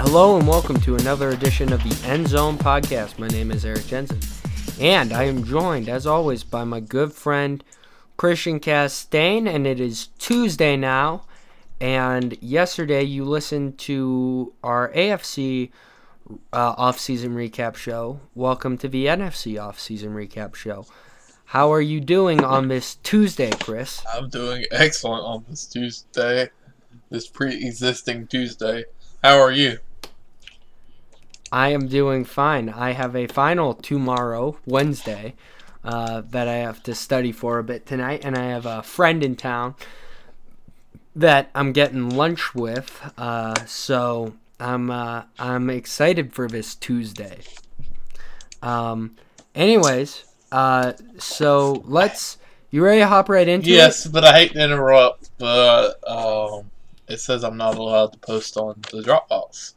Hello and welcome to another edition of the End Zone Podcast. My name is Eric Jensen, and I am joined, as always, by my good friend Christian Castaigne, and it is Tuesday now, and yesterday you listened to our AFC off-season recap show. Welcome to the NFC off-season recap show. How are you doing on this Tuesday, Chris? I'm doing excellent on this Tuesday, this pre-existing Tuesday. How are you? I am doing fine. I have a final tomorrow, Wednesday, that I have to study for a bit tonight, and I have a friend in town that I'm getting lunch with, so I'm excited for this Tuesday. Anyways, so you ready to hop right into it? Yes, but I hate to interrupt, but it says I'm not allowed to post on the Dropbox.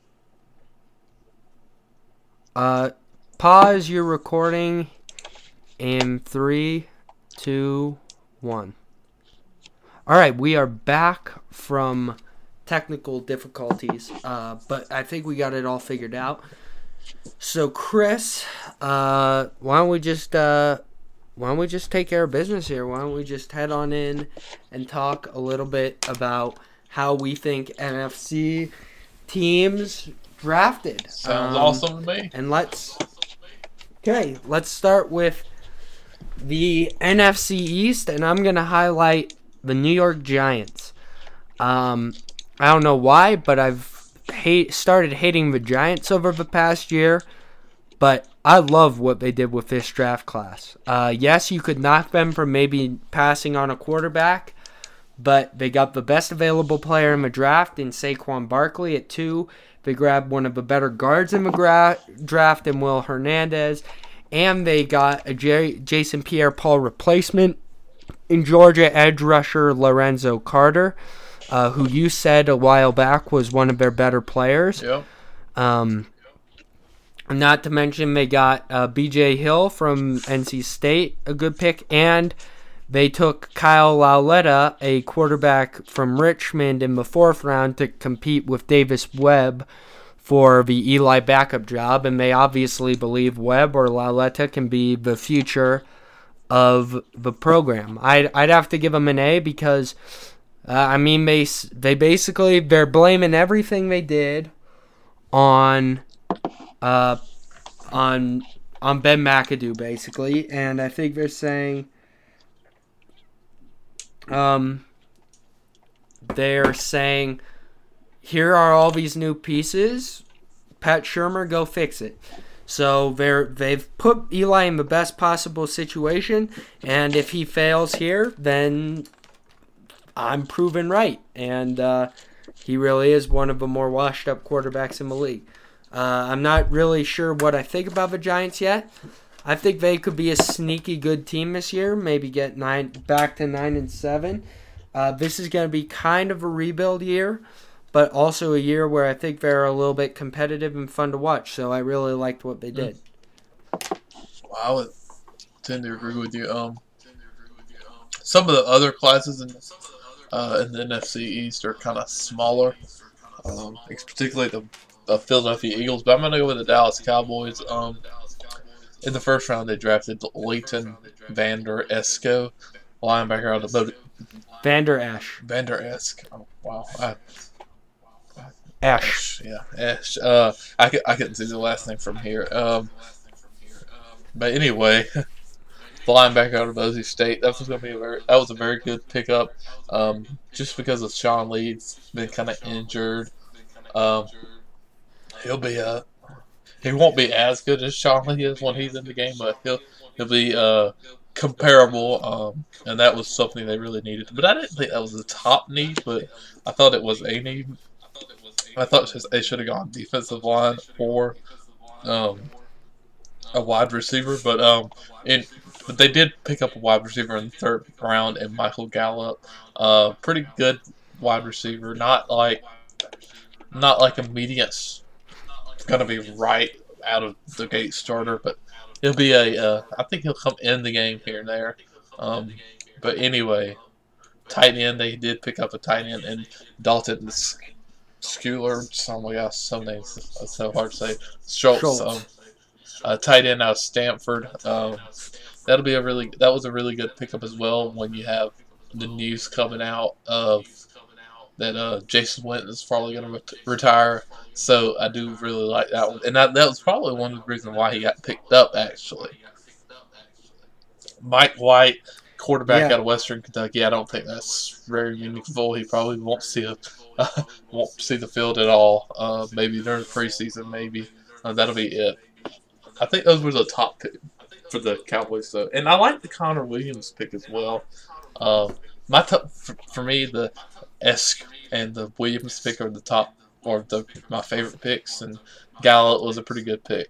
Pause your recording in 3, 2, 1. All right, we are back from technical difficulties, but I think we got it all figured out. So, Chris, why don't we just take care of business here? Why don't we just head on in and talk a little bit about how we think NFC teams drafted. Sounds awesome to me. And let's start with the NFC East, and I'm going to highlight the New York Giants. I don't know why, but I've started hating the Giants over the past year, but I love what they did with this draft class. Yes, you could knock them for maybe passing on a quarterback, but they got the best available player in the draft in Saquon Barkley at 2. They grabbed one of the better guards in the draft in Will Hernandez. And they got a Jason Pierre-Paul replacement in Georgia edge rusher Lorenzo Carter, who you said a while back was one of their better players. Yep. Not to mention they got B.J. Hill from NC State, a good pick, and they took Kyle Lauletta, a quarterback from Richmond, in the 4th round to compete with Davis Webb for the Eli backup job, and they obviously believe Webb or Lauletta can be the future of the program. I'd have to give them an A because, they're blaming everything they did on Ben McAdoo, basically, and I think they're saying here are all these new pieces. Pat Shurmur, go fix it. So they've put Eli in the best possible situation, and if he fails here, then I'm proven right. And he really is one of the more washed up quarterbacks in the league. I'm not really sure what I think about the Giants yet. I think they could be a sneaky good team this year, maybe get back to 9-7. This is going to be kind of a rebuild year, but also a year where I think they're a little bit competitive and fun to watch. So I really liked what they did. Well, I would tend to agree with you. Some of the other classes in the NFC East are kind of smaller, particularly the Philadelphia Eagles. But I'm going to go with the Dallas Cowboys. In the 1st round, they drafted Leighton Vander Esch, linebacker out of Vander Esch. Vander Esch. Oh, wow. Esch. Yeah, Esch. I couldn't see the last name from here. But anyway, the linebacker out of Boise State. That was a very good pickup. Just because of Sean Lee's been kind of injured. He won't be as good as Sean Lee is when he's in the game, but he'll be comparable, and that was something they really needed. But I didn't think that was the top need, but I thought it was a need. I thought they should have gone defensive line or a wide receiver, but they did pick up a wide receiver in the 3rd round, and Michael Gallup, pretty good wide receiver, not like immediate. Going to be right out of the gate starter, but he'll be I think he'll come in the game here and there. But anyway, tight end, they did pick up a tight end, and Dalton Schuler, somebody else, some names that's so hard to say. Schultz, Schultz. tight end out of Stanford. That was a really good pickup as well when you have the news coming out of that Jason Witten is probably going to retire. So I do really like that one, and that was probably one of the reasons why he got picked up actually. Mike White, quarterback Yeah. out of Western Kentucky. I don't think that's very meaningful. He probably won't see won't see the field at all. Maybe during the preseason, maybe that'll be it. I think those were the top pick for the Cowboys, though, and I like the Connor Williams pick as well. My top for me, the Esk and the Williams pick are the top, or my favorite picks, and Gallup was a pretty good pick.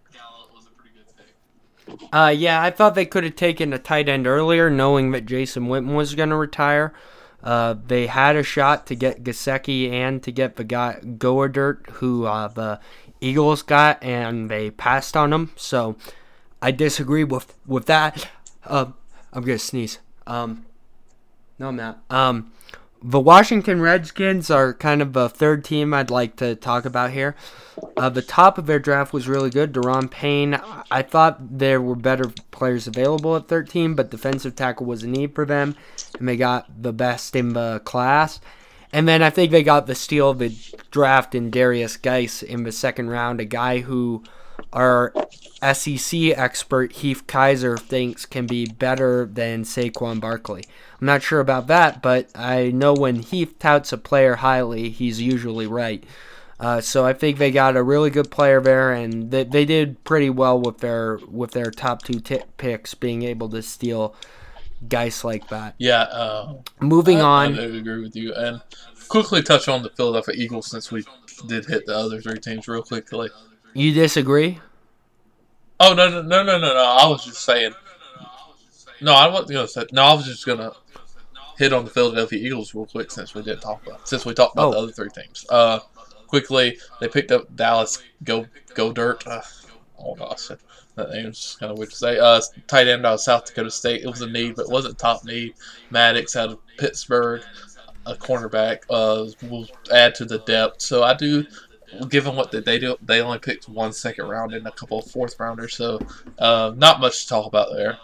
Yeah, I thought they could have taken a tight end earlier, knowing that Jason Witten was going to retire. They had a shot to get Gesicki and to get the guy Goedert, who the Eagles got, and they passed on him. So I disagree with that. I'm gonna sneeze. No, I'm not. The Washington Redskins are kind of a third team I'd like to talk about here. The top of their draft was really good. Daron Payne. I thought there were better players available at 13, but defensive tackle was a need for them, and they got the best in the class. And then I think they got the steal of the draft in Darius Geis in the second round, a guy who our SEC expert Heath Kaiser thinks can be better than Saquon Barkley. I'm not sure about that, but I know when Heath touts a player highly, he's usually right. So I think they got a really good player there, and they did pretty well with their top two picks, being able to steal guys like that. Yeah. Moving on. I agree with you. And quickly touch on the Philadelphia Eagles since we did hit the other three teams real quickly. You disagree? Oh, no. I was just saying. No, I wasn't going to say. No, I was just going to hit on the Philadelphia Eagles real quick since we talked about the other three teams. Quickly, they picked up Dallas Goedert. Oh gosh, that name's kind of weird to say. Tight end out of South Dakota State. It was a need, but it wasn't top need. Maddox out of Pittsburgh, a cornerback. Will add to the depth. So I do. Given what they do, they only picked 1 second round and a couple of fourth rounders. So not much to talk about there.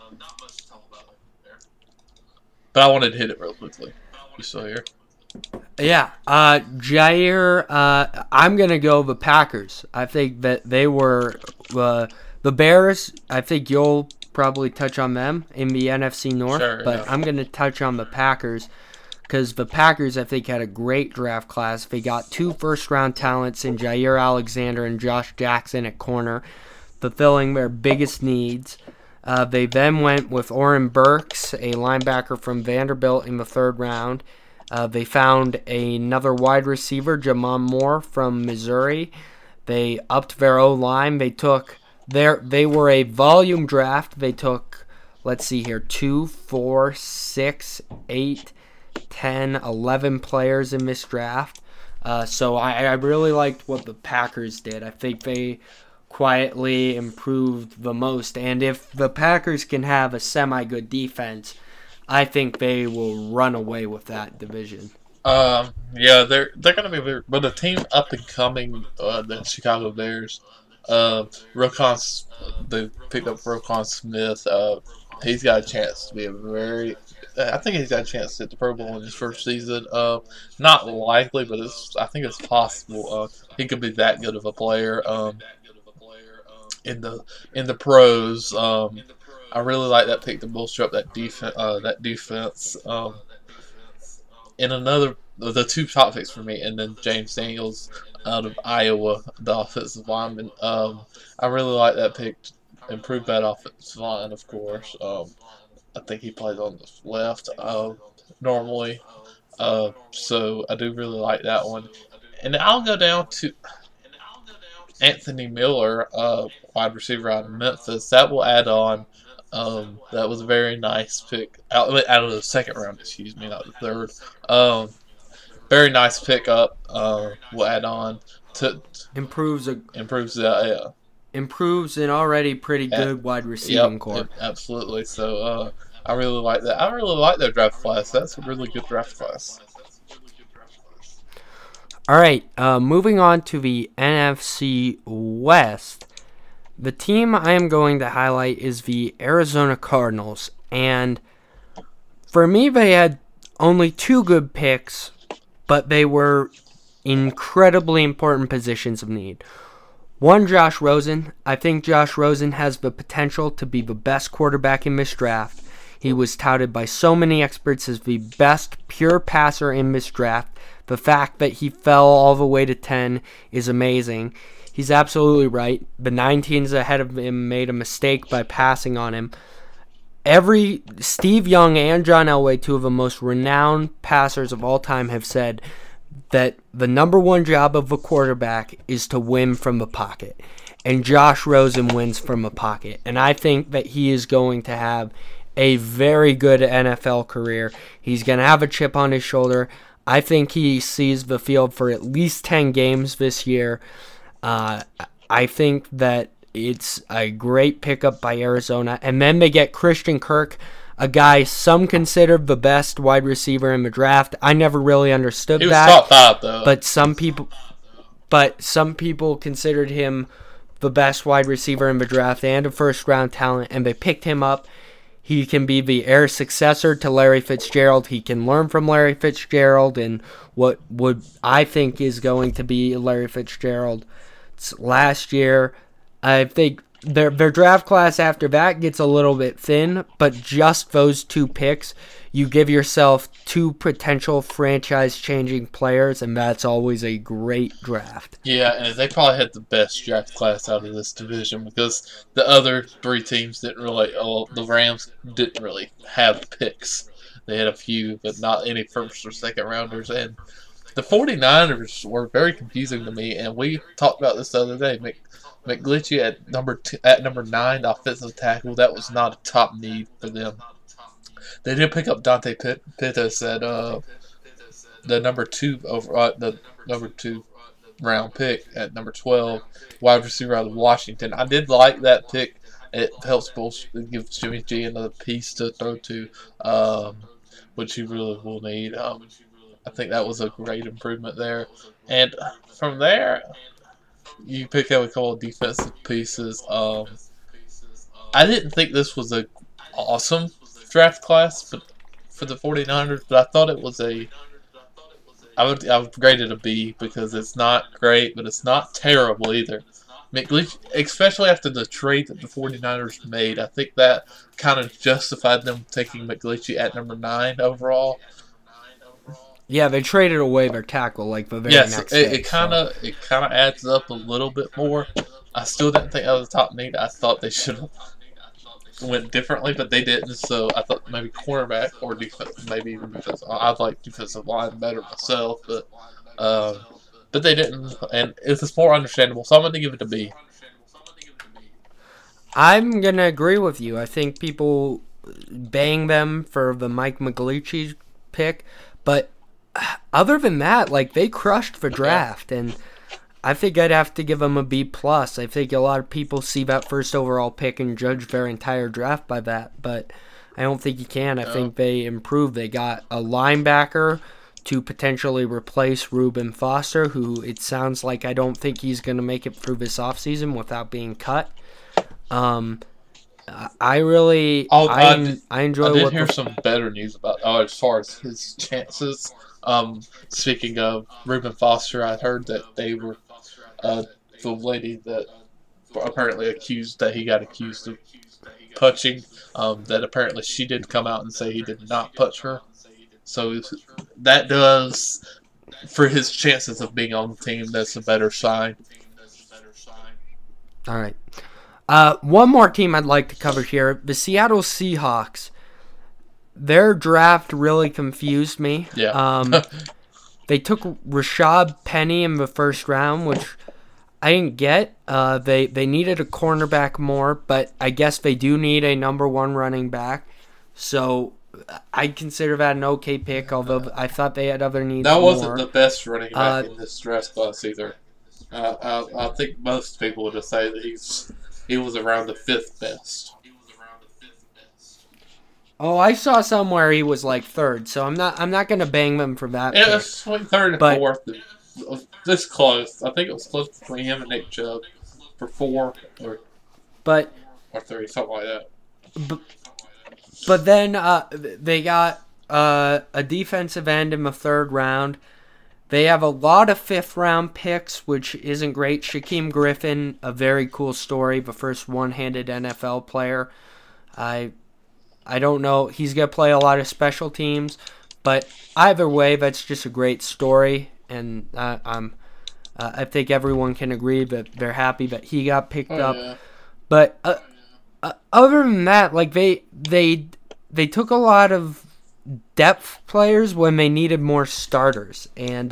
But I wanted to hit it real quickly. You still here? Yeah, Jair, I'm going to go the Packers. I think that they were the Bears. I think you'll probably touch on them in the NFC North, Sure, but yeah. I'm going to touch on the Packers because the Packers, I think, had a great draft class. They got 2 first-round talents in Jair Alexander and Josh Jackson at corner, fulfilling their biggest needs. They then went with Oren Burks, a linebacker from Vanderbilt, in the 3rd round. They found another wide receiver, Jamon Moore from Missouri. They upped their O-line. They were a volume draft. They took, let's see here, 2, 4, 6, 8, 10, 11 players in this draft. So I really liked what the Packers did. I think they quietly improved the most. And if the Packers can have a semi-good defense, I think they will run away with that division. Yeah, they're gonna be very, but the team up and coming, the Chicago Bears, they picked up Roquan Smith. He's got a chance to be I think he's got a chance to hit the Pro Bowl in his first season. Not likely, but I think it's possible. He could be that good of a player. In the pros. I really like that pick to bolster up that defense. And the 2 top picks for me, and then James Daniels out of Iowa, the offensive lineman. I really like that pick to improve that offensive line, of course. I think he plays on the left normally. So I do really like that one. And I'll go down to Anthony Miller, wide receiver out of Memphis. That will add on. That was a very nice pick out of the 2nd round. Excuse me, not the 3rd. Very nice pickup. Will add on to Improves an already pretty good wide receiving core. Absolutely. So I really like that. I really like their draft class. That's a really good draft class. All right, moving on to the NFC West. The team I am going to highlight is the Arizona Cardinals. And for me, they had only 2 good picks, but they were incredibly important positions of need. One, Josh Rosen. I think Josh Rosen has the potential to be the best quarterback in this draft. He was touted by so many experts as the best pure passer in this draft. The fact that he fell all the way to 10 is amazing. He's absolutely right. The 9 teams ahead of him made a mistake by passing on him. Steve Young and John Elway, 2 of the most renowned passers of all time, have said that the number 1 job of a quarterback is to win from the pocket. And Josh Rosen wins from the pocket. And I think that he is going to have a very good NFL career. He's going to have a chip on his shoulder. I think he sees the field for at least 10 games this year. I think that it's a great pickup by Arizona. And then they get Christian Kirk, a guy some consider the best wide receiver in the draft. I never really understood that. He was top 5, though. But some people considered him the best wide receiver in the draft and a first-round talent, and they picked him up. He can be the heir successor to Larry Fitzgerald. He can learn from Larry Fitzgerald and what would I think is going to be Larry Fitzgerald's last year. I think their draft class after that gets a little bit thin, but just those 2 picks, you give yourself 2 potential franchise-changing players, and that's always a great draft. Yeah, and they probably had the best draft class out of this division because the other 3 teams didn't really. The Rams didn't really have picks. They had a few, but not any first or second rounders. And the 49ers were very confusing to me, and we talked about this the other day. McGlinchey at number 9, offensive tackle. That was not a top need for them. They did pick up Dante Pittas at the number 2 round pick at number 12, wide receiver out of Washington. I did like that pick. It helps give Jimmy G another piece to throw to, which he really will need. I think that was a great improvement there. And from there, you pick up a couple of defensive pieces. I didn't think this was an awesome draft class but for the 49ers, but I thought it was I would grade it a B because it's not great, but it's not terrible either. McGlinchey, especially after the trade that the 49ers made, I think that kind of justified them taking McGlinchey at number 9 overall. Yeah, they traded away their tackle like the very next day. It kind of adds up a little bit more. I still didn't think that was a top need. I thought they should have went differently, but they didn't. So I thought maybe cornerback or defense, maybe even defensive. I like defensive line better myself, but they didn't, and it's more understandable. So I'm going to give it a B. I'm going to agree with you. I think people bang them for the Mike McGlinchey pick, but other than that, like, they crushed the draft, and I think I'd have to give them a B+. I think a lot of people see that first overall pick and judge their entire draft by that, but I don't think you can. I think they improved. They got a linebacker to potentially replace Reuben Foster, who it sounds like I don't think he's going to make it through this offseason without being cut. I enjoy. I did hear some better news about as far as his chances. Speaking of Reuben Foster, I heard that they were the lady that apparently he got accused of punching. That apparently she did come out and say he did not punch her. So that does, for his chances of being on the team, that's a better sign. All right. One more team I'd like to cover here, the Seattle Seahawks. Their draft really confused me. Yeah. They took Rashad Penny in the first round, which I didn't get. They needed a cornerback more, but I guess they do need a number 1 running back. So I'd consider that an okay pick, although I thought they had other needs. That wasn't the best running back in this draft class either. I think most people would just say that he was around the 5th best. Oh, I saw somewhere he was like 3rd, so I'm not gonna bang them for that. Yeah, it's like 3rd and 4th. this close. I think it was close between him and Nick Chubb for 4 But or 3, something like that. but then they got a defensive end in the third round. They have a lot of fifth-round picks, which isn't great. Shaquem Griffin, a very cool story, the first one-handed NFL player. I don't know. He's going to play a lot of special teams, but either way, that's just a great story, and I think everyone can agree that they're happy that he got picked up. Yeah. But other than that, like they took a lot of depth players when they needed more starters, and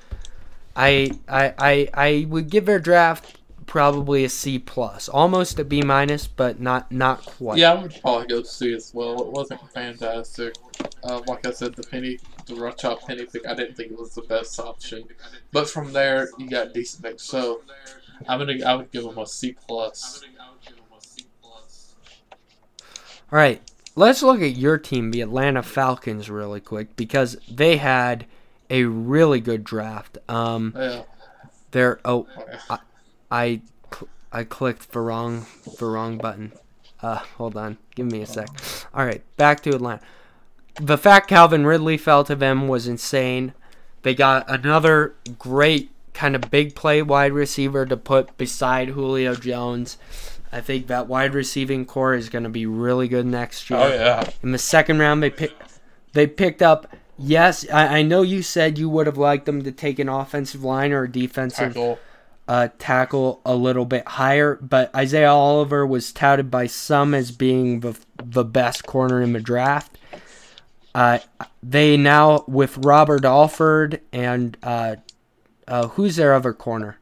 I would give their draft probably a C plus, almost a B minus, but not quite. Yeah, I would probably go C as well. It wasn't fantastic. Like I said, the Rutschop Penny pick, I didn't think it was the best option. But from there, you got decent picks. So I would give them a C plus. All right, let's look at your team, the Atlanta Falcons, really quick, because they had a really good draft. Yeah. I clicked the wrong button. Hold on, give me a sec. All right, back to Atlanta. The fact Calvin Ridley fell to them was insane. They got another great kind of big play wide receiver to put beside Julio Jones. I think that wide receiving core is going to be really good next year. Oh yeah. In the second round, they picked up. Yes, I know you said you would have liked them to take an offensive line or a defensive tackle a little bit higher, but Isaiah Oliver was touted by some as being the best corner in the draft. They now, with Robert Alford and who's their other corner?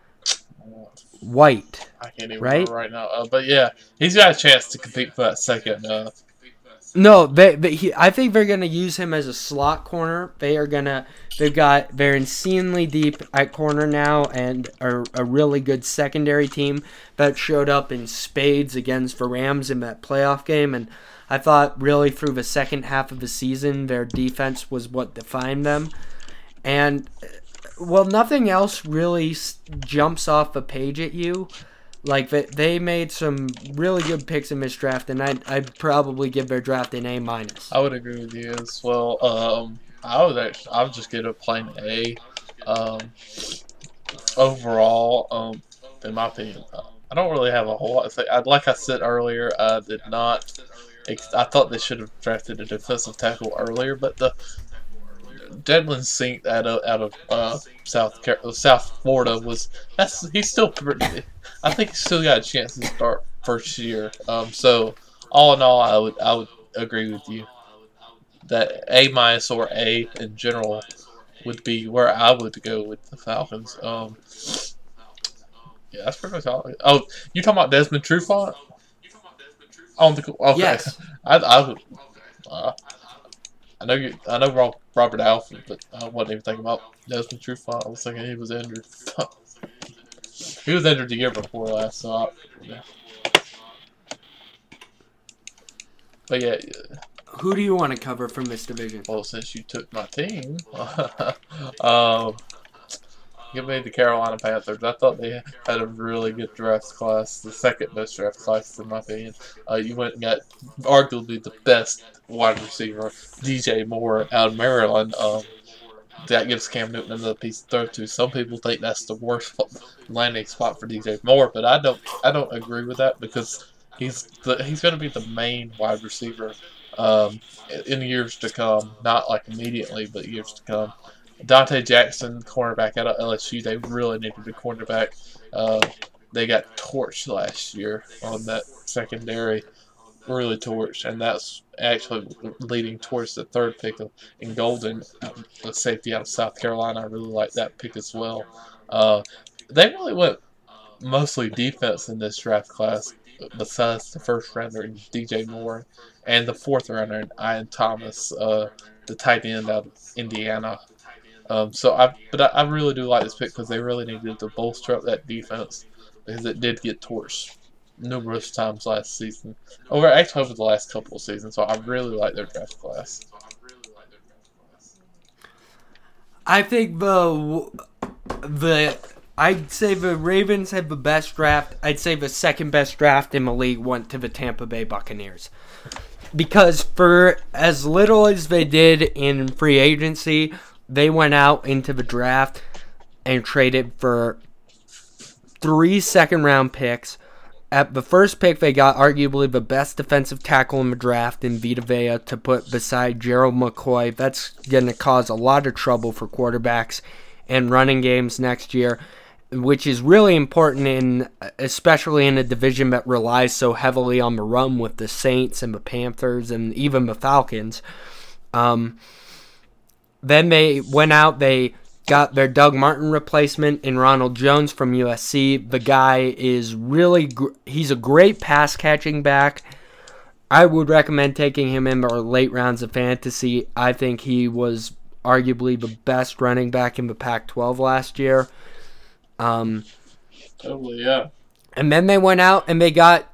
White. I can't even remember right now. But yeah, he's got a chance to compete for that second. No, I think they're gonna use him as a slot corner. They're insanely deep at corner now, and a really good secondary team that showed up in spades against the Rams in that playoff game. And I thought really through the second half of the season, their defense was what defined them. And well, nothing else really jumps off the page at you. Like, they made some really good picks in this draft, and I'd probably give their draft an A minus. I would agree with you as well. I would just give it a plain A. Overall, in my opinion, I don't really have a whole lot to say. Like I said earlier, I thought they should have drafted a defensive tackle earlier, but the Devlin Sink out of South Florida he's still pretty. I think he's still got a chance to start first year. So all in all, I would agree with you that A minus or A in general would be where I would go with the Falcons. Yeah, that's pretty much all. Oh, you talking about Desmond Trufant? Okay. Yes. I would. I know Robert Alford, but I wasn't even thinking about Desmond Trufant. I was thinking he was injured. He was injured the year before last, so yeah. But yeah. Who do you want to cover from this division? Well, since you took my team, give me the Carolina Panthers. I thought they had a really good draft class, the second best draft class in my opinion. You went and got arguably the best wide receiver, DJ Moore out of Maryland. That gives Cam Newton another piece to throw to. Some people think that's the worst landing spot for DJ Moore, but I don't agree with that because he's going to be the main wide receiver in years to come. Not like immediately, but years to come. Dante Jackson, cornerback out of LSU, they really needed a cornerback. They got torched last year on that secondary, really torched, and that's actually leading towards the third pick in Golden, the safety out of South Carolina. I really like that pick as well. They really went mostly defense in this draft class, besides the first rounder in DJ Moore and the fourth rounder in Ian Thomas, the tight end out of Indiana. I really do like this pick because they really needed to bolster up that defense because it did get torched numerous times last season. Over the last couple of seasons, so I really like their draft class. I think I'd say the Ravens have the best draft. I'd say the second best draft in the league went to the Tampa Bay Buccaneers. Because for as little as they did in free agency, they went out into the draft and traded for 3 second-round picks. At the first pick, they got arguably the best defensive tackle in the draft in Vita Vea to put beside Gerald McCoy. That's going to cause a lot of trouble for quarterbacks and running games next year, which is really important, especially in a division that relies so heavily on the run with the Saints and the Panthers and even the Falcons. Then they went out, they got their Doug Martin replacement in Ronald Jones from USC. The guy is he's a great pass-catching back. I would recommend taking him in the late rounds of fantasy. I think he was arguably the best running back in the Pac-12 last year. Totally, yeah. And then they went out and they got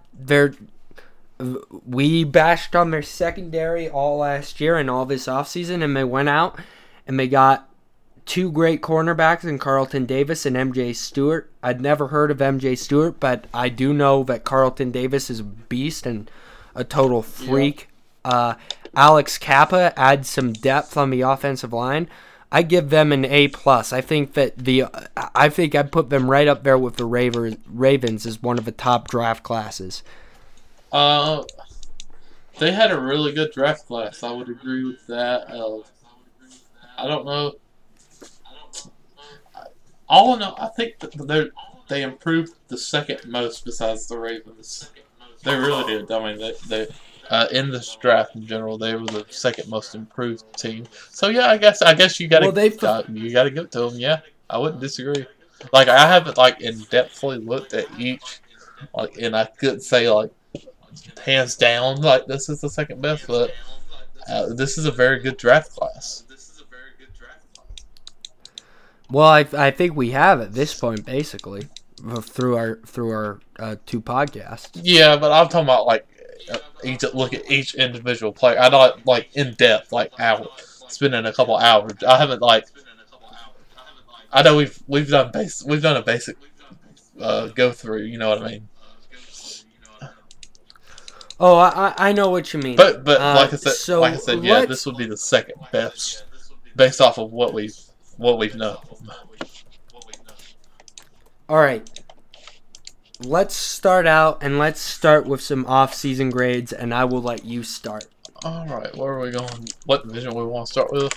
we bashed on their secondary all last year and all this offseason, and they went out and they got 2 great cornerbacks in Carlton Davis and MJ Stewart. I'd never heard of MJ Stewart, but I do know that Carlton Davis is a beast and a total freak. Yeah. Alex Kappa adds some depth on the offensive line. I give them an A+. I think I'd put them right up there with the Ravens as one of the top draft classes. They had a really good draft class. I would agree with that. I don't know. All in all, I think they improved the second most besides the Ravens. They really did. I mean, they in this draft in general, they were the second most improved team. So yeah, I guess you gotta you gotta give it to them. Yeah, I wouldn't disagree. Like I haven't in depthly looked at each, and I couldn't say hands down this is the second best, but this is a very good draft class. Well, I think we have at this point basically through our 2 podcasts. Yeah, but I'm talking about look at each individual player. I not in depth, spending a couple hours. I haven't I know we've done a basic go through. You know what I mean? Oh, I know what you mean. But like I said, yeah, this would be the second best based off of what we've known. All right. Let's start with some off-season grades, and I will let you start. All right, where are we going? What division we want to start with?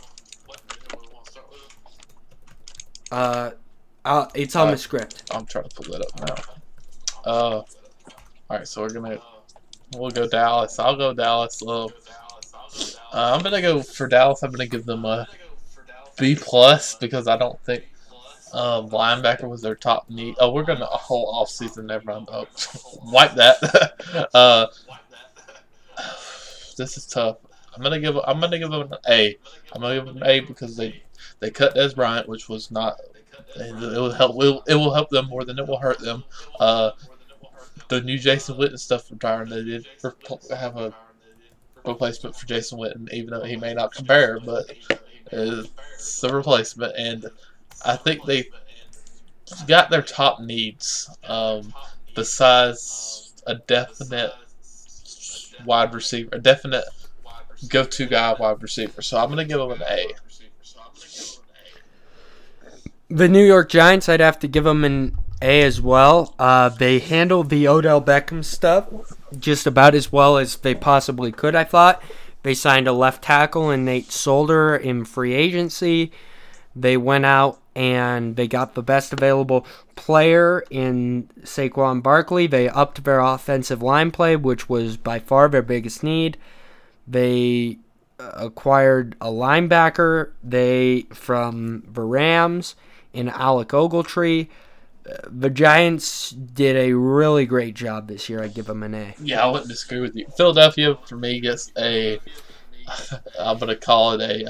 It's on the script. I'm trying to pull that up now. All right, so we'll go Dallas. I'll go Dallas. I'm gonna go for Dallas. I'm gonna give them a B+ because I don't think linebacker was their top need. Oh, we're gonna a whole off season. Never mind. Oh, wipe that. This is tough. I'm gonna give them an A. I'm gonna give them an A because they cut Dez Bryant, which was not. It will help them more than it will hurt them. The new Jason Witten stuff retiring. They did have a replacement for Jason Witten, even though he may not compare, but it's a replacement, and I think they got their top needs besides a definite wide receiver, a definite go-to guy wide receiver. So I'm going to give them an A. The New York Giants, I'd have to give them an A as well. They handled the Odell Beckham stuff just about as well as they possibly could, I thought. They signed a left tackle in Nate Solder in free agency. They went out and they got the best available player in Saquon Barkley. They upped their offensive line play, which was by far their biggest need. They acquired a linebacker from the Rams in Alec Ogletree. The Giants did a really great job this year. I'd give them an A. Yeah, I wouldn't disagree with you. Philadelphia, for me, gets I'm going to call it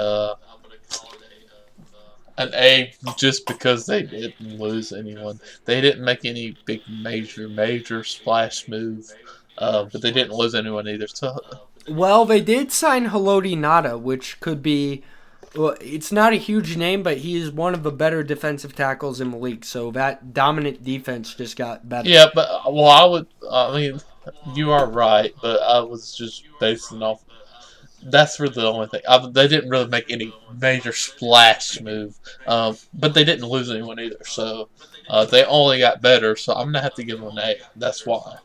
an A just because they didn't lose anyone. They didn't make any big major splash move, but they didn't lose anyone either. So, well, they did sign Haloti Ngata, which could be Well, it's not a huge name, but he is one of the better defensive tackles in the league. So that dominant defense just got better. Yeah, but I mean, you are right, but I was just basing off. That's really the only thing. They didn't really make any major splash move, but they didn't lose anyone either. So they only got better. So I'm gonna have to give them an A. That's why.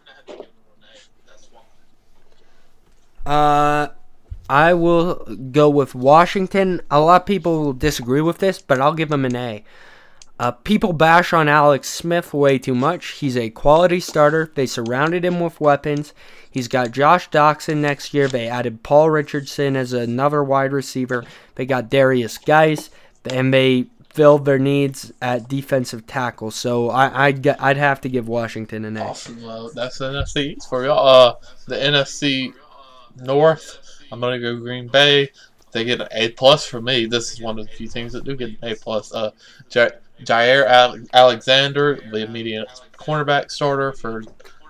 I will go with Washington. A lot of people will disagree with this, but I'll give them an A. People bash on Alex Smith way too much. He's a quality starter. They surrounded him with weapons. He's got Josh Doxson next year. They added Paul Richardson as another wide receiver. They got Darius Geis, and they filled their needs at defensive tackle. So I'd have to give Washington an A. Awesome. That's the NFC East for y'all. The NFC North, I'm gonna go Green Bay. They get an A plus for me. This is one of the few things that do get an A plus. Jair Alexander, the immediate cornerback starter for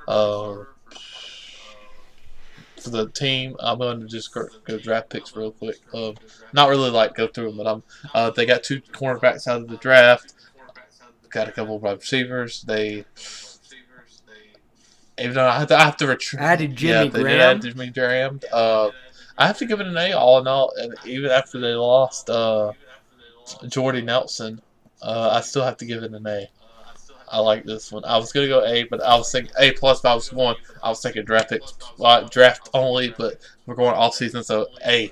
the team. I'm going to just go draft picks real quick. Not really go through them, but they got 2 cornerbacks out of the draft. Got a couple of wide receivers. Even though I have to retrieve. Added Jimmy Graham. They added Jimmy Graham. I have to give it an A all in all. And even after they lost Jordy Nelson, I still have to give it an A. I like this one. I was gonna go A, but I was thinking A plus. But I was thinking draft pick, draft only. But we're going all season, so A.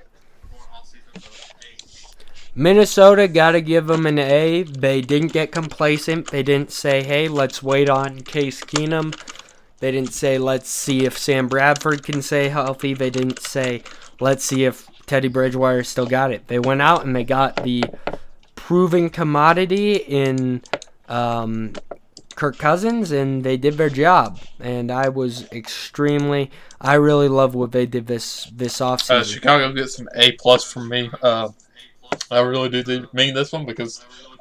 Minnesota, gotta give them an A. They didn't get complacent. They didn't say, "Hey, let's wait on Case Keenum." They didn't say, "Let's see if Sam Bradford can stay healthy." They didn't say, "Let's see if Teddy Bridgewater still got it." They went out and they got the proven commodity in Kirk Cousins, and they did their job. And I really love what they did this offseason. Chicago gets an A plus from me. I really do mean this one because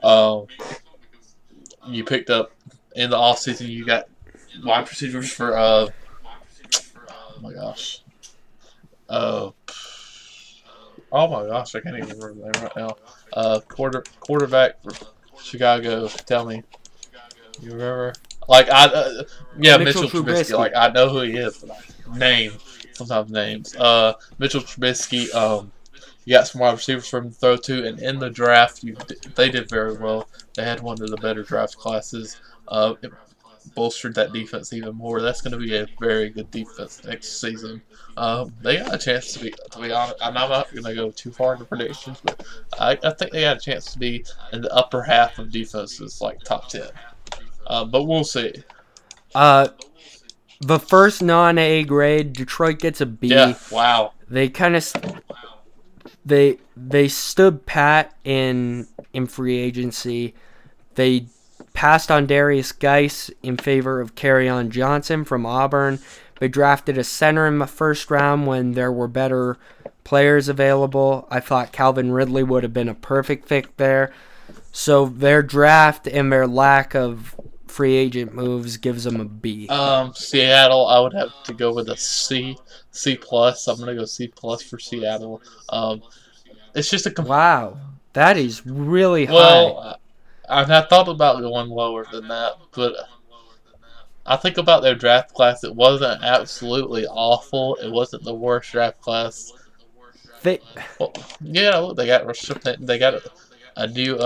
you picked up in the offseason. You got wide receivers for oh my gosh, I can't even remember the name right now. Quarterback for Chicago. Tell me, you remember? Mitchell Trubisky. I know who he is, but sometimes names. Mitchell Trubisky. You got some wide receivers for him to throw to, and in the draft, they did very well. They had one of the better draft classes. It bolstered that defense even more. That's going to be a very good defense next season. They got a chance to be honest. I'm not going to go too far into predictions, but I think they got a chance to be in the upper half of defenses, top 10. But we'll see. The first non-A grade, Detroit gets a B. Yeah, wow. They kind of they stood pat in free agency. They passed on Darius Geis in favor of Kerryon Johnson from Auburn. They drafted a center in the first round when there were better players available. I thought Calvin Ridley would have been a perfect fit there. So their draft and their lack of free agent moves gives them a B. Seattle, I would have to go with a C plus. I'm gonna go C plus for Seattle. It's just wow, that is really high. Well, I thought about going lower than that, but I think about their draft class. It wasn't absolutely awful. It wasn't the worst draft class. They got a new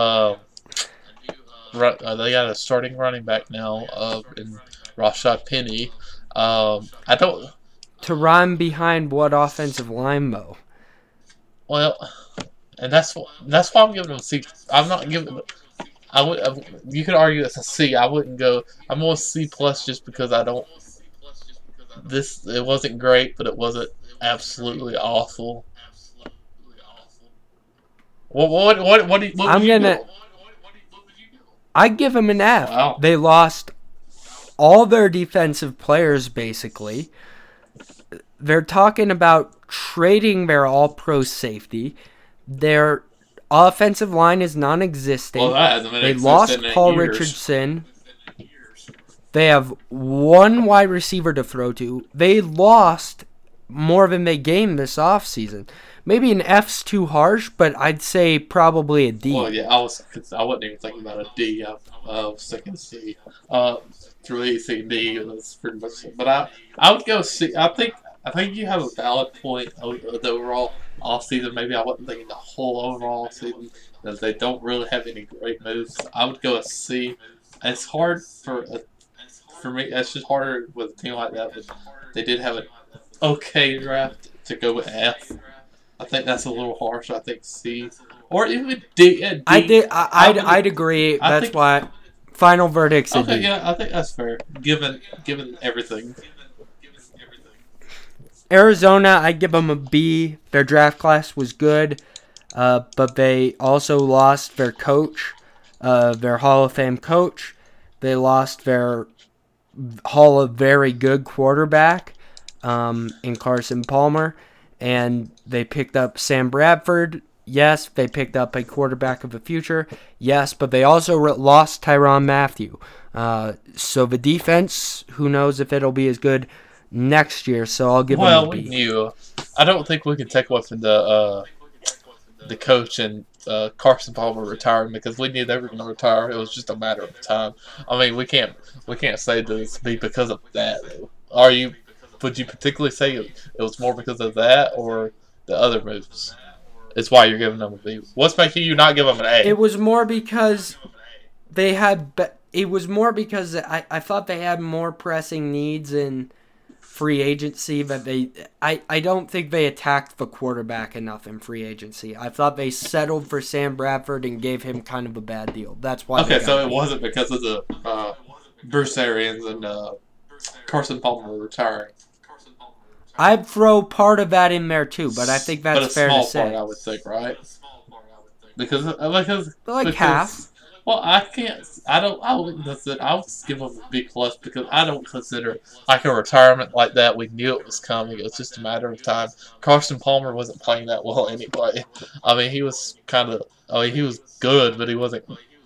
they got a starting running back now in Rashad Penny. I don't to run behind what offensive line though. Well, and that's why I'm giving them a C. I'm not giving. You could argue it's a C. I wouldn't go. I'm going C plus just because I don't. It wasn't great, but it wasn't absolutely awful. I give them an F. Wow. They lost all their defensive players basically. They're talking about trading their all-pro safety. Their offensive line is non-existent. Well, they lost Paul Richardson. They have one wide receiver to throw to. They lost more than they gained this offseason. maybe an F's too harsh, but I'd say probably a D. Well, yeah, I wasn't even thinking about a D. I was thinking C. Through E, C, and D. That's pretty much it. But I would go C. I think you have a valid point. The overall off season. Maybe I wasn't thinking the whole overall off season. That they don't really have any great moves. I would go a C. It's hard for me. It's just harder with a team like that. But they did have an okay draft to go with F. I think that's a little harsh. I think C or even D. D. I'd agree. That's why final verdict's a D. Okay, yeah, I think that's fair. Given everything. Arizona, I give them a B. Their draft class was good, but they also lost their coach, their Hall of Fame coach. They lost their Hall of Very Good quarterback in Carson Palmer, and they picked up Sam Bradford. Yes, they picked up a quarterback of the future. Yes, but they also lost Tyrann Mathieu. So the defense, who knows if it'll be as good next year, so I'll give them a B. Well, we knew. I don't think we can take away from the coach and Carson Palmer retiring because we knew they were going to retire. It was just a matter of time. I mean, we can't say that it's because of that. Would you particularly say it was more because of that or the other moves? It's why you're giving them a B. What's making you not give them an A? It was more because they had. It was more because I thought they had more pressing needs in free agency. That I don't think they attacked the quarterback enough in free agency. I thought they settled for Sam Bradford and gave him kind of a bad deal. That's why. Okay, so it wasn't because of the Bruce Arians and Carson Palmer retiring. I'd throw part of that in there too, but I think that's fair to say. But a small part, I would think, right? Because half. Well, I can't. I wouldn't consider. I would give them a B plus because I don't consider like a retirement like that. We knew it was coming. It was just a matter of time. Carson Palmer wasn't playing that well anyway. I mean, he was he was good, but he wasn't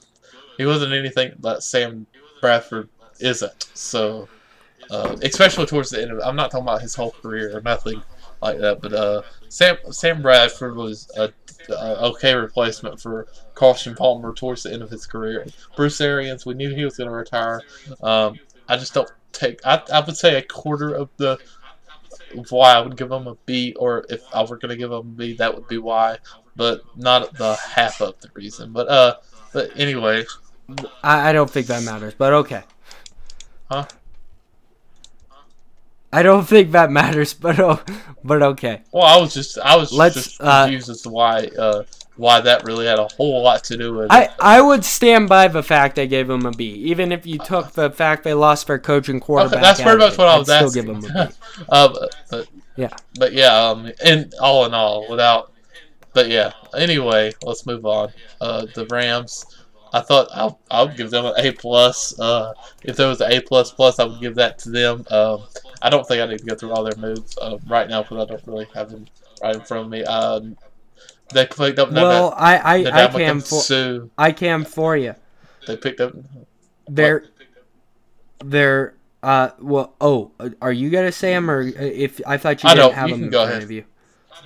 anything that Sam Bradford isn't. So. Especially towards the end of it. I'm not talking about his whole career or nothing like that, but Sam Bradford was a okay replacement for Carson Palmer towards the end of his career. Bruce Arians, we knew he was going to retire. I just don't take. I would say a quarter of the why I would give him a B, or if I were going to give him a B, that would be why, but not the half of the reason. But anyway, I don't think that matters. But okay. Huh? I don't think that matters, but okay. Well, I was just confused as to why that really had a whole lot to do with it. I would stand by the fact I gave them a B, even if you took the fact they lost their coach and quarterback. Okay, that's pretty much what I was asking. Still give them a B. But yeah, and all in all, but yeah. Anyway, let's move on. The Rams. I thought I would give them an A plus. If there was an A plus, I would give that to them. I don't think I need to go through all their moves right now because I don't really have them right in front of me. They picked up. I can for you. They picked up. They're well. Oh, are you gonna say them or if I thought you didn't have them in front of you?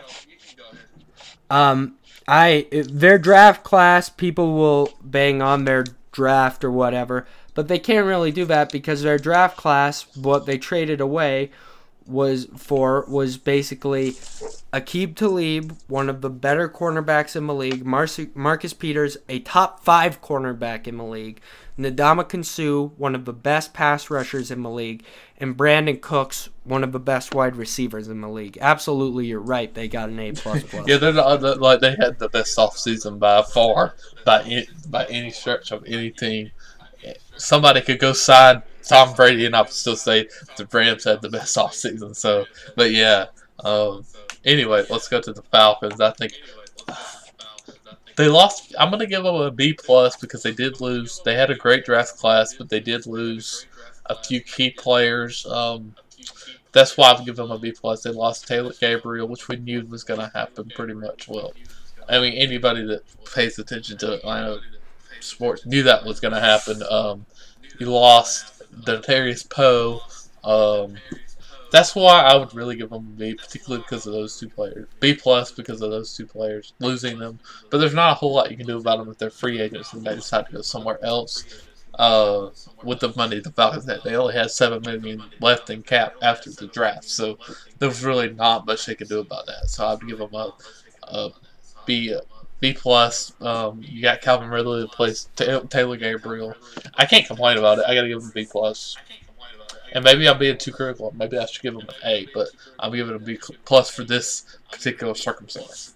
Their draft class, people will bang on their draft or whatever, but they can't really do that because their draft class, what they traded away was basically Aqib Talib, one of the better cornerbacks in the league, Marcus Peters, a top 5 cornerback in the league, Ndamukong Suh, one of the best pass rushers in the league, and Brandon Cooks, one of the best wide receivers in the league. Absolutely, you're right. They got an A++. Yeah, they're not, they had the best offseason by far, by any stretch of any team. Somebody could go sign Tom Brady, and I would still say the Rams had the best offseason. So, but yeah. Anyway, let's go to the Falcons. I think they lost. I'm going to give them a B+ because they did lose. They had a great draft class, but they did lose a few key players. That's why I would give them a B+. They lost Taylor Gabriel, which we knew was going to happen pretty much. Well, I mean, anybody that pays attention to Atlanta sports knew that was going to happen. You lost Darius Poe. That's why I would really give them a B, particularly because of those two players. B plus because of those two players losing them. But there's not a whole lot you can do about them if they're free agents and they decide to go somewhere else. With the money the Falcons had, they only had $7 million left in cap after the draft, so there was really not much they could do about that. So I'd give them a B. B plus. You got Calvin Ridley to place Taylor Gabriel. I can't complain about it. I got to give him a B plus. And maybe I'm being too critical. Maybe I should give him an A, but I'm giving him a B plus for this particular circumstance.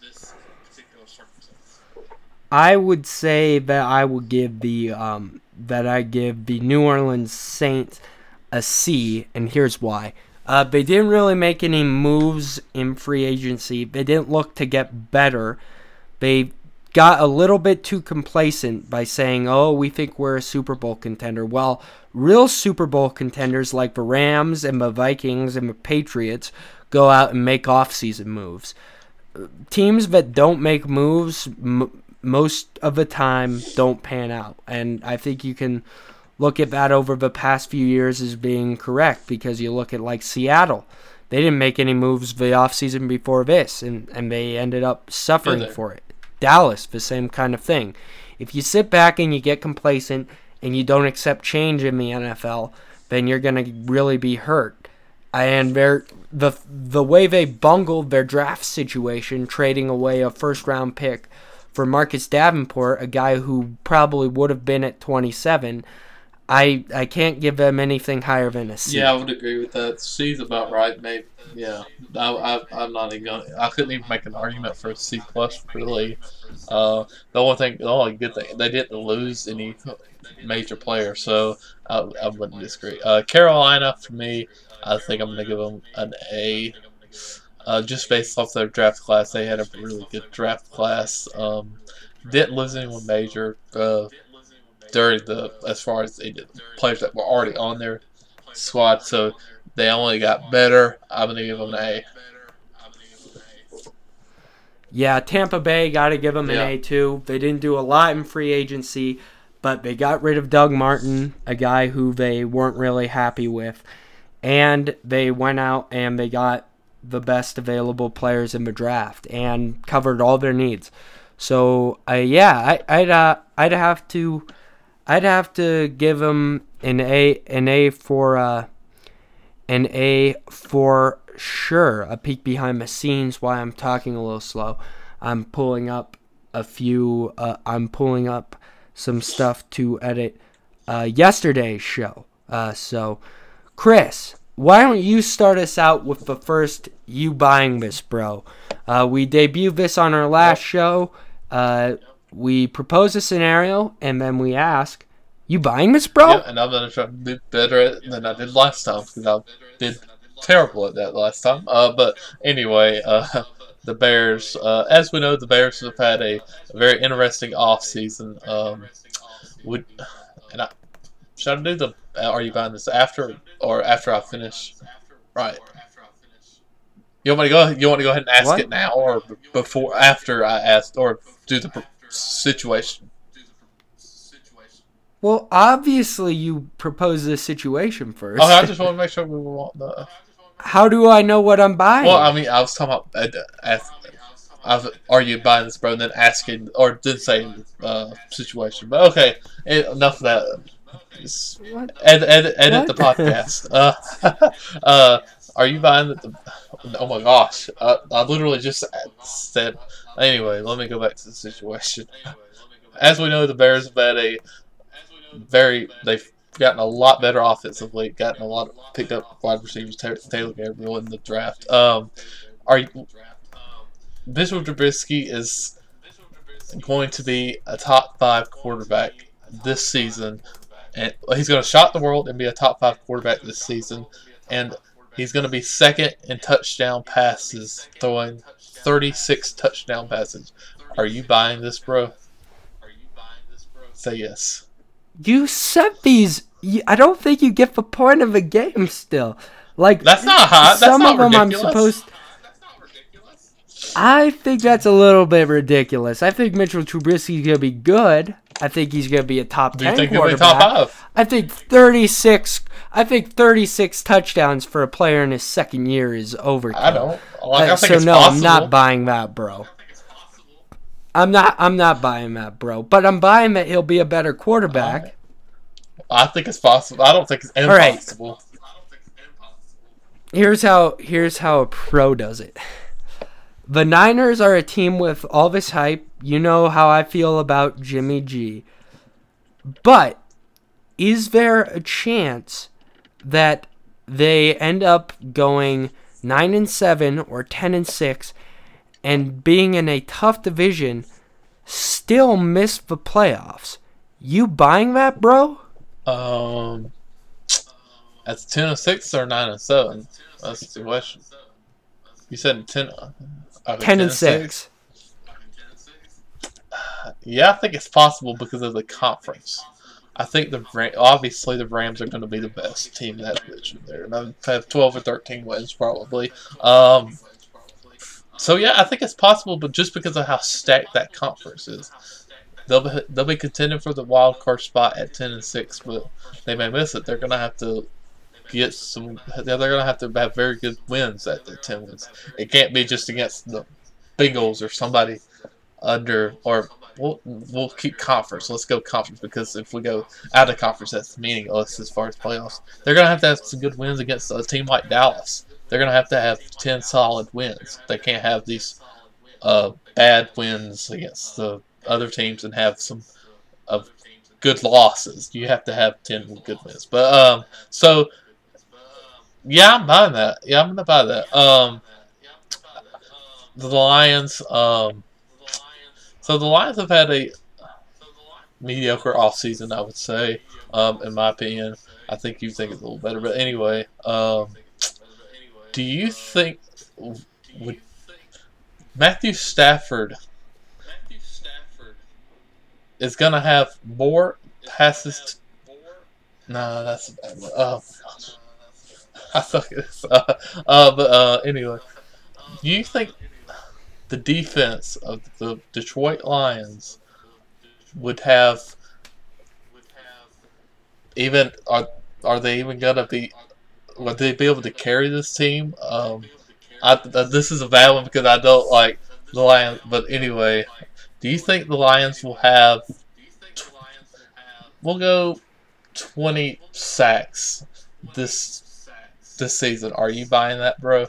I would say that I would give the New Orleans Saints a C, and here's why. They didn't really make any moves in free agency. They didn't look to get better. They got a little bit too complacent by saying, oh, we think we're a Super Bowl contender. Well, real Super Bowl contenders like the Rams and the Vikings and the Patriots go out and make off-season moves. Teams that don't make moves most of the time don't pan out. And I think you can look at that over the past few years as being correct, because you look at like Seattle. They didn't make any moves the offseason before this, and they ended up suffering for it. Dallas, the same kind of thing. If you sit back and you get complacent and you don't accept change in the NFL, then you're going to really be hurt. And the way they bungled their draft situation, trading away a first-round pick for Marcus Davenport, a guy who probably would have been at 27, I can't give them anything higher than a C. Yeah, I would agree with that. C's about right, maybe. Yeah, I'm not even going. I couldn't even make an argument for a C plus. Really, the only good thing, they didn't lose any major players, so I wouldn't disagree. Carolina, for me, I think I'm gonna give them an A. Just based off their draft class, they had a really good draft class. Didn't lose anyone major during as far as they did players that were already on their squad, so they only got better. I'm gonna give them an A. Yeah, Tampa Bay, got to give them an A too. They didn't do a lot in free agency, but they got rid of Doug Martin, a guy who they weren't really happy with, and they went out and they got the best available players in the draft and covered all their needs. So I'd have to give them an A for sure. A peek behind the scenes while I'm talking a little slow. I'm pulling up some stuff to edit yesterday's show. So, Chris, why don't you start us out with the first "You Buying This, Bro"? We debuted this on our last show. We propose a scenario, and then we ask, "You buying this, bro?" Yeah, and I'm going to try to do better at it than I did last time, because I did terrible at that last time. But anyway, the Bears, as we know, the Bears have had a very interesting offseason. Should I do the "Are you buying this" after or after I finish? Right. You want to go ahead and ask it now, or before, after I asked, or do the situation? Well, obviously you propose the situation first. Okay, I just want to make sure we want the. How do I know what I'm buying? Well, I mean, I was talking about "Are you buying this, bro?" and then asking, or did say situation. But okay, enough of that. Edit the podcast. Are you buying the? Oh my gosh! I literally just said. Anyway, let me go back to the situation. As we know, the Bears have had they've gotten a lot better offensively, picked up wide receivers, Taylor Gabriel in the draft. Mitchell Trubisky is going to be a top 5 quarterback this season, and he's going to shock the world and be a top 5 quarterback this season, and he's going to be second in touchdown passes, throwing 36 touchdown passes. Are you buying this, bro? Say yes. You set these. I don't think you get the point of the game still. Like, that's not hot. That's some not of them ridiculous. I'm supposed. I think that's a little bit ridiculous. I think Mitchell Trubisky's gonna be good. I think he's going to be a top Do you 10 think he'll be quarterback. top 5? I think 36 touchdowns for a player in his second year is overkill. I don't. Like, I think so it's no, possible. I'm not buying that, bro. I'm not buying that, bro. But I'm buying that he'll be a better quarterback. I think it's possible. I don't think it's impossible. Here's how a pro does it. The Niners are a team with all this hype. You know how I feel about Jimmy G. But is there a chance that they end up going 9-7 or 10-6 and being in a tough division still miss the playoffs? You buying that, bro? That's 10-6 or 9-7. That's the question. You said 10. Okay, 10-6. Yeah, I think it's possible because of the conference. I think obviously the Rams are going to be the best team in that division. They're going to have 12 or 13 wins probably. So yeah, I think it's possible, but just because of how stacked that conference is, they'll be contending for the wild card spot at 10-6, but they may miss it. They're going to have to get some. They're going to have very good wins at the 10 wins. It can't be just against the Bengals or somebody under or. We'll keep conference. Let's go conference because if we go out of conference, that's meaningless as far as playoffs. They're going to have some good wins against a team like Dallas. They're going to have 10 solid wins. They can't have these bad wins against the other teams and have some good losses. You have to have 10 good wins. But so yeah, I'm buying that. Yeah, I'm going to buy that. The Lions. So the Lions have had a mediocre offseason, I would say, in my opinion. I think you think it's a little better. But anyway, do you think would Matthew Stafford is going to have more passes? No, that's a bad one. I suck at this. But anyway, do you think the defense of the Detroit Lions would have even are they even gonna be? Would they be able to carry this team? This is a bad one because I don't like the Lions. But anyway, do you think the Lions will have? We'll go 20 sacks this season. Are you buying that, bro?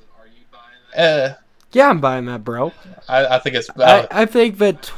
Yeah, I'm buying that, bro. I think it's. I think that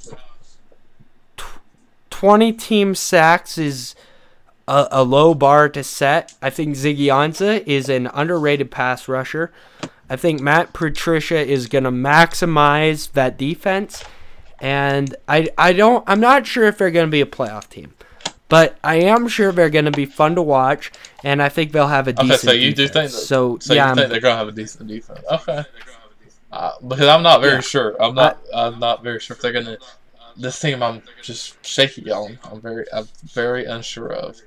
20 team sacks is a low bar to set. I think Ziggy Ansah is an underrated pass rusher. I think Matt Patricia is going to maximize that defense, and I'm not sure if they're going to be a playoff team, but I am sure they're going to be fun to watch, and I think they'll have a decent defense. Okay, so you do think that, you think they're going to have a decent defense? Okay. Because I'm not very sure. I'm not very sure if they're gonna. This team, I'm just shaky on. I'm very unsure of.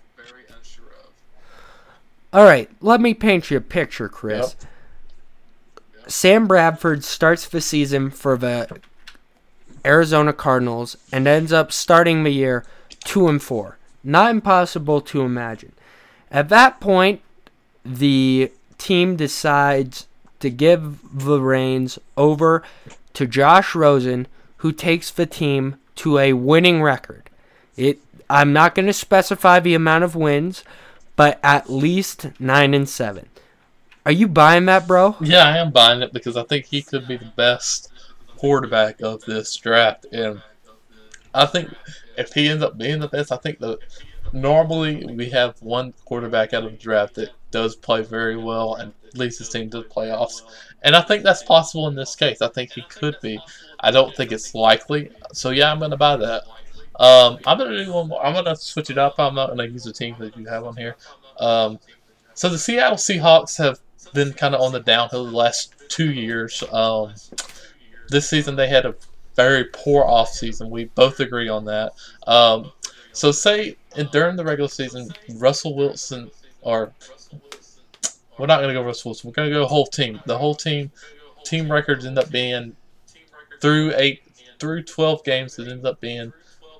All right, let me paint you a picture, Chris. Yep. Sam Bradford starts the season for the Arizona Cardinals and ends up starting the year 2-4. Not impossible to imagine. At that point, the team decides to give the reins over to Josh Rosen, who takes the team to a winning record. I'm not going to specify the amount of wins, but at least 9-7. Are you buying that, bro? Yeah, I am buying it because I think he could be the best quarterback of this draft, and I think if he ends up being the best, I think normally we have one quarterback out of the draft that does play very well and leads his team to the playoffs. And I think that's possible in this case. I think he could be. I don't think it's likely. So, yeah, I'm going to buy that. I'm going to do one more. I'm going to switch it up. I'm not going to use the team that you have on here. So the Seattle Seahawks have been kind of on the downhill the last 2 years. This season they had a very poor offseason. We both agree on that. So say during the regular season, Russell Wilson, or we're not going to go Russell Wilson. We're going to go whole team. The whole team records end up being through 12 games. It ends up being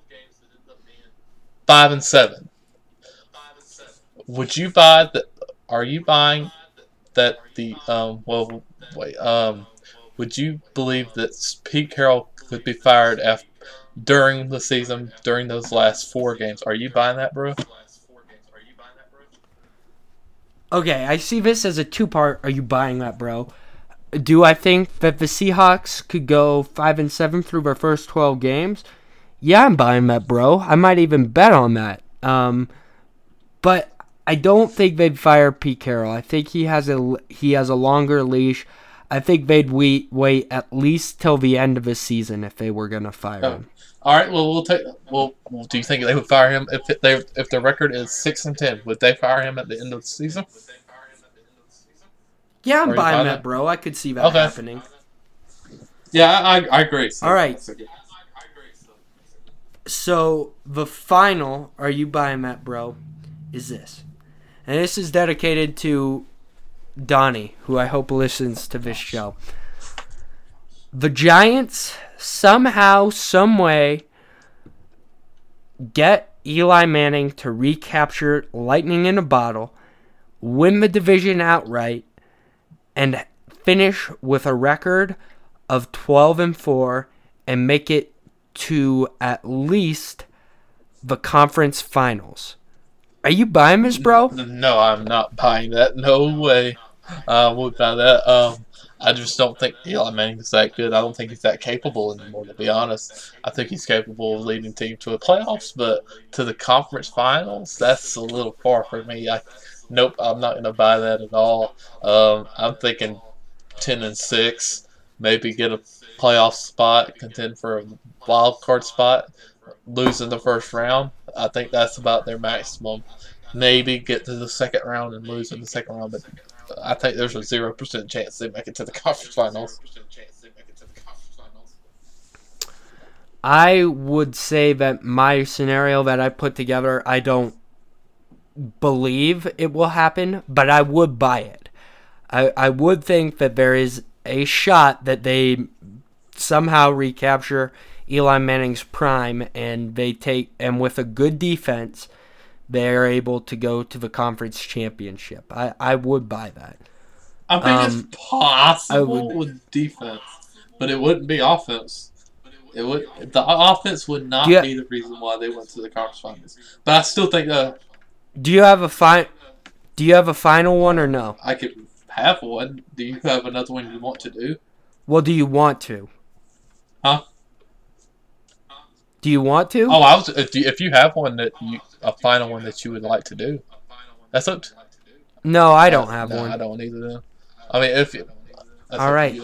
5-7. Would you buy that? Are you buying that the well wait would you believe that Pete Carroll could be fired after during the season during those last 4 games? Are you buying that, bro? Okay, I see this as a two-part. Are you buying that, bro? Do I think that the Seahawks could go 5-7 through their first 12 games? Yeah, I'm buying that, bro. I might even bet on that. But I don't think they'd fire Pete Carroll. I think he has a longer leash. I think they'd wait at least till the end of the season if they were gonna fire him. All right. Well, we'll take. Well, do you think they would fire him if their record is 6-10? Would they fire him at the end of the season? Yeah, I'm Are you buying buying that, that? bro. I could see that happening. Yeah, I agree. All right. So the final, are you buying that, bro, is this. And this is dedicated to Donnie, who I hope listens to this show. The Giants somehow, someway, get Eli Manning to recapture lightning in a bottle, win the division outright, and finish with a record of 12-4 and make it to at least the conference finals. Are you buying this, bro? No, I'm not buying that. No way. I won't buy that. I just don't think Eli Manning is that good. I don't think he's that capable anymore, to be honest. I think he's capable of leading team to the playoffs, but to the conference finals, that's a little far for me. Nope, I'm not going to buy that at all. I'm thinking 10-6, maybe get a playoff spot, contend for a wild card spot, lose in the first round. I think that's about their maximum. Maybe get to the second round and lose in the second round, but I think there's a 0% chance they make it to the conference finals. I would say that my scenario that I put together, I don't believe it will happen, but I would buy it. I would think that there is a shot that they somehow recapture Eli Manning's prime and with a good defense, they're able to go to the conference championship. I would buy that. I think it's possible with defense, but it wouldn't be offense. The offense would not be the reason why they went to the conference finals. But I still think Do you have a final one or no? I could have one. Do you have another one you want to do? Well, do you want to? Huh? Do you want to? Oh, if you have one a final one that you would like to do, that's up to. No, I don't have one. I don't either. Then. I mean, if you. All right.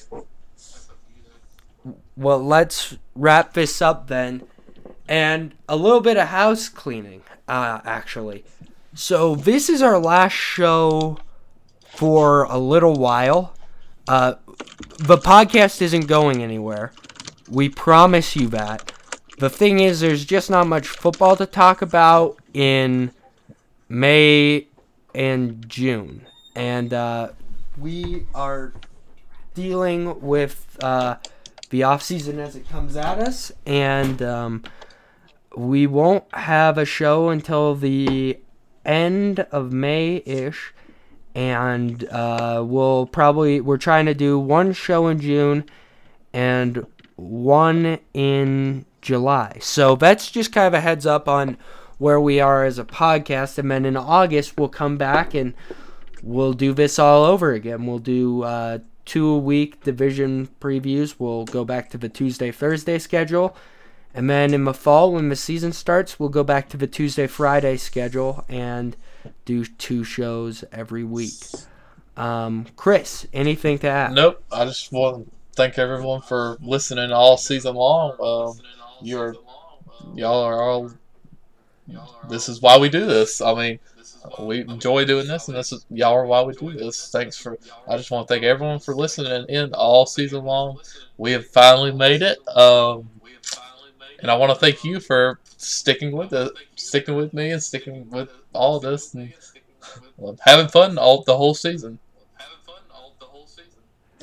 Well, let's wrap this up then, and a little bit of house cleaning, actually. So this is our last show for a little while. The podcast isn't going anywhere. We promise you that. The thing is, there's just not much football to talk about in May and June. And we are dealing with the offseason as it comes at us. And we won't have a show until the end of May-ish. And we're trying to do one show in June and one in July. So that's just kind of a heads up on where we are as a podcast. And then in August, we'll come back and we'll do this all over again. We'll do 2-week division previews. We'll go back to the Tuesday-Thursday schedule. And then in the fall, when the season starts, we'll go back to the Tuesday-Friday schedule and do 2 shows every week. Chris, anything to add? Nope. I just want to thank everyone for listening all season long. Y'all are all. This is why we do this. I mean, we enjoy doing this, and y'all are why we do this. I just want to thank everyone for listening in all season long. We have finally made it. And I want to thank you for sticking with me, and sticking with all of this, and having fun the whole season.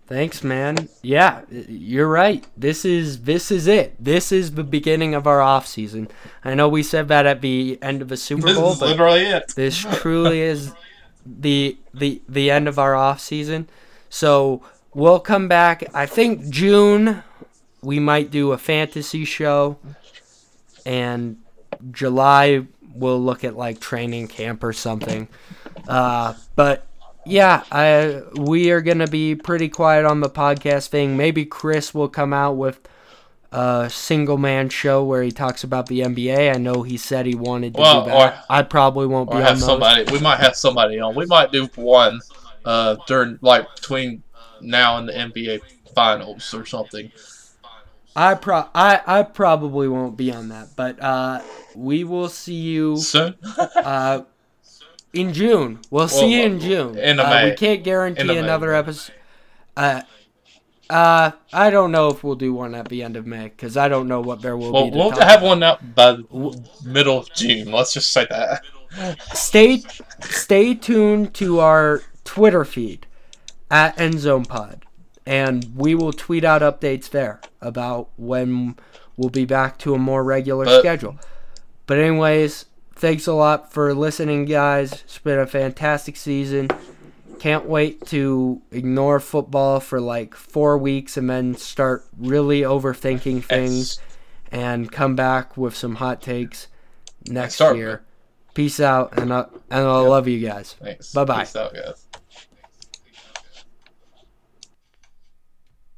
Thanks, man. Yeah, you're right. This is it. This is the beginning of our off season. I know we said that at the end of a Super This Bowl, is but literally it. this truly is the end of our off season. So we'll come back. I think June we might do a fantasy show, and July we'll look at like training camp or something. But yeah, we are gonna be pretty quiet on the podcast thing. Maybe Chris will come out with a single man show where he talks about the NBA. I know he said he wanted to do that. I probably won't be on those. We might have somebody on. We might do one during between now and the NBA finals or something. I probably won't be on that, but we will see you soon. In June. We'll see you in June. We can't guarantee another episode. I don't know if we'll do one at the end of May, because I don't know what there will be. We'll have one out by the middle of June. Let's just say that. Stay tuned to our Twitter feed at EndZonePod, and we will tweet out updates there about when we'll be back to a more regular schedule. But anyways, thanks a lot for listening, guys. It's been a fantastic season. Can't wait to ignore football for like 4 weeks and then start really overthinking things and come back with some hot takes next year. Peace out, and I love you guys. Thanks. Bye-bye. Peace out, guys.